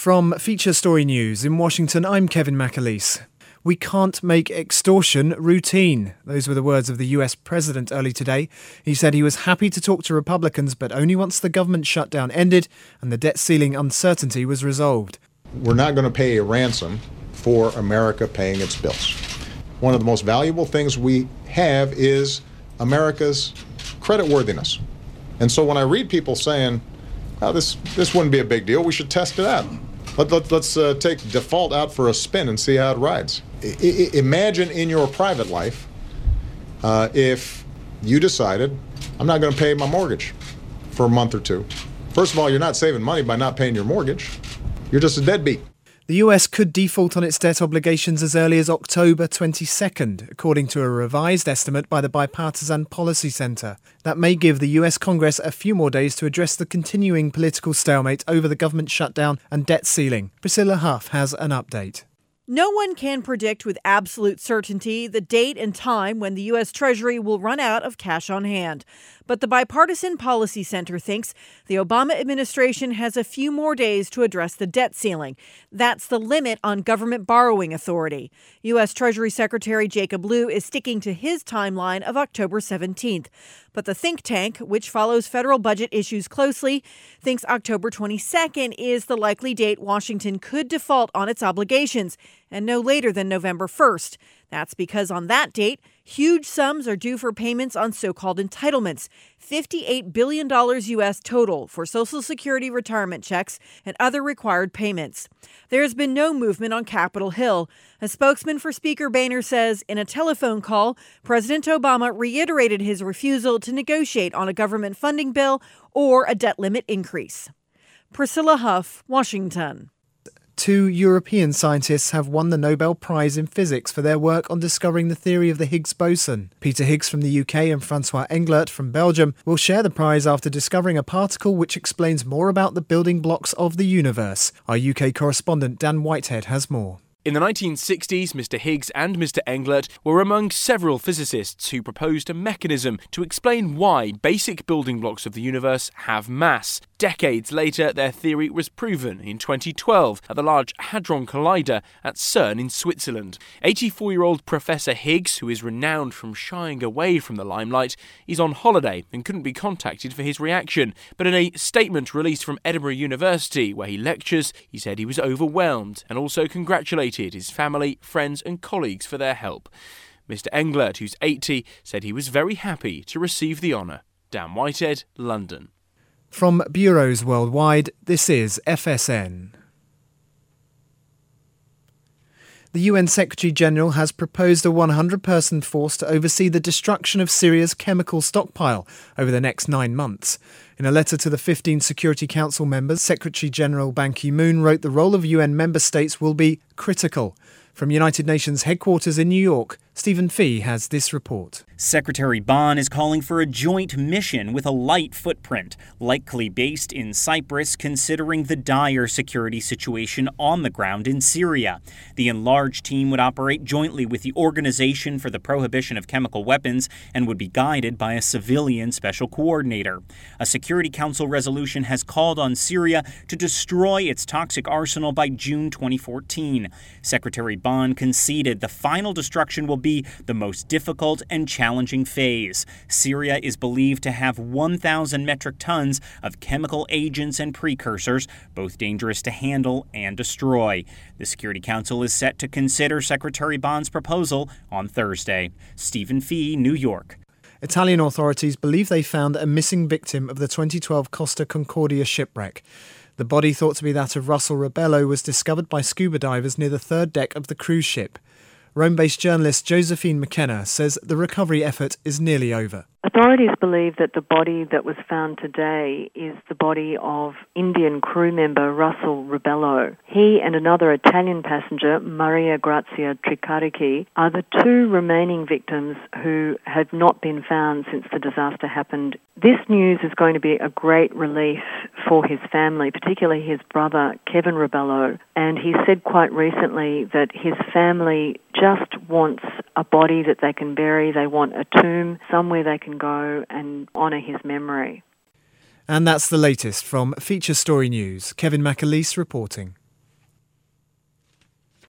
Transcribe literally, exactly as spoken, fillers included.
From Feature Story News in Washington, I'm Kevin McAleese. We can't make extortion routine. Those were the words of the U S president early today. He said he was happy to talk to Republicans, but only once the government shutdown ended and the debt ceiling uncertainty was resolved. We're not going to pay a ransom for America paying its bills. One of the most valuable things we have is America's creditworthiness. And so when I read people saying, oh, this, this wouldn't be a big deal, we should test it out. Let, let, let's uh, take default out for a spin and see how it rides. I, I, imagine in your private life uh, if you decided, I'm not going to pay my mortgage for a month or two. First of all, you're not saving money by not paying your mortgage. You're just a deadbeat. The U S could default on its debt obligations as early as October twenty-second, according to a revised estimate by the Bipartisan Policy Center. That may give the U S Congress a few more days to address the continuing political stalemate over the government shutdown and debt ceiling. Priscilla Huff has an update. No one can predict with absolute certainty the date and time when the U S. Treasury will run out of cash on hand. But the Bipartisan Policy Center thinks the Obama administration has a few more days to address the debt ceiling. That's the limit on government borrowing authority. U S. Treasury Secretary Jacob Lew is sticking to his timeline of October seventeenth. But the think tank, which follows federal budget issues closely, thinks October twenty-second is the likely date Washington could default on its obligations, and no later than November first. That's because on that date, huge sums are due for payments on so-called entitlements, fifty-eight billion dollars U S total for Social Security retirement checks and other required payments. There has been no movement on Capitol Hill. A spokesman for Speaker Boehner says in a telephone call, President Obama reiterated his refusal to negotiate on a government funding bill or a debt limit increase. Priscilla Huff, Washington. Two European scientists have won the Nobel Prize in Physics for their work on discovering the theory of the Higgs boson. Peter Higgs from the U K and Francois Englert from Belgium will share the prize after discovering a particle which explains more about the building blocks of the universe. Our U K correspondent Dan Whitehead has more. In the nineteen sixties, Mister Higgs and Mister Englert were among several physicists who proposed a mechanism to explain why basic building blocks of the universe have mass. Decades later, their theory was proven in twenty twelve at the Large Hadron Collider at CERN in Switzerland. eighty-four-year-old Professor Higgs, who is renowned from shying away from the limelight, is on holiday and couldn't be contacted for his reaction. But in a statement released from Edinburgh University, where he lectures, he said he was overwhelmed and also congratulated his family, friends and colleagues for their help. Mister Englert, who's eighty, said he was very happy to receive the honour. Dan Whitehead, London. From bureaus worldwide, this is F S N. The U N Secretary-General has proposed a one hundred person force to oversee the destruction of Syria's chemical stockpile over the next nine months. In a letter to the fifteen Security Council members, Secretary-General Ban Ki-moon wrote the role of U N member states will be critical. From United Nations headquarters in New York, Stephen Fee has this report. Secretary Ban is calling for a joint mission with a light footprint, likely based in Cyprus, considering the dire security situation on the ground in Syria. The enlarged team would operate jointly with the Organization for the Prohibition of Chemical Weapons and would be guided by a civilian special coordinator. A Security Council resolution has called on Syria to destroy its toxic arsenal by June twenty fourteen. Secretary Ban conceded the final destruction will be the most difficult and challenging phase. Syria is believed to have one thousand metric tons of chemical agents and precursors, both dangerous to handle and destroy. The Security Council is set to consider Secretary Ban's proposal on Thursday. Stephen Fee, New York. Italian authorities believe they found a missing victim of the twenty twelve Costa Concordia shipwreck. The body, thought to be that of Russell Rebello, was discovered by scuba divers near the third deck of the cruise ship. Rome-based journalist Josephine McKenna says the recovery effort is nearly over. Authorities believe that the body that was found today is the body of Indian crew member Russell Rebello. He and another Italian passenger, Maria Grazia Tricarichi, are the two remaining victims who have not been found since the disaster happened. This news is going to be a great relief for his family, particularly his brother, Kevin Rebello. And he said quite recently that his family just wants a body that they can bury. They want a tomb, somewhere they can go and honour his memory. And that's the latest from Feature Story News. Kevin McAleese reporting.